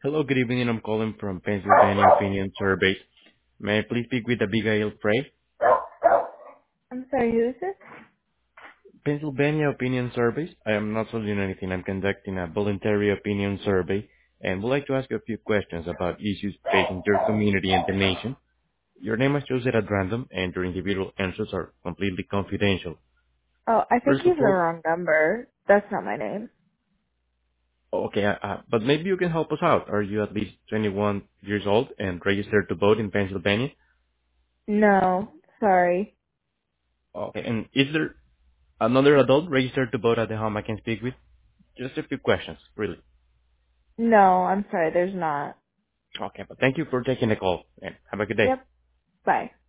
Hello, good evening. I'm calling from Pennsylvania Opinion Surveys. May I please speak with Abigail Frey? I'm sorry, who is this? Pennsylvania Opinion Surveys. I am not selling anything. I'm conducting a voluntary opinion survey and would like to ask you a few questions about issues facing your community and the nation. Your name is chosen at random and your individual answers are completely confidential. Oh, I think First you of have the all, wrong number. That's not my name. okay, but maybe you can help us out. Are you at least 21 years old and registered to vote in Pennsylvania? No, sorry. Okay, and is there another adult registered to vote at the home I can speak with? Just a few questions, really. No, I'm sorry, there's not. Okay, but thank you for taking the call and have a good day. Yep, bye.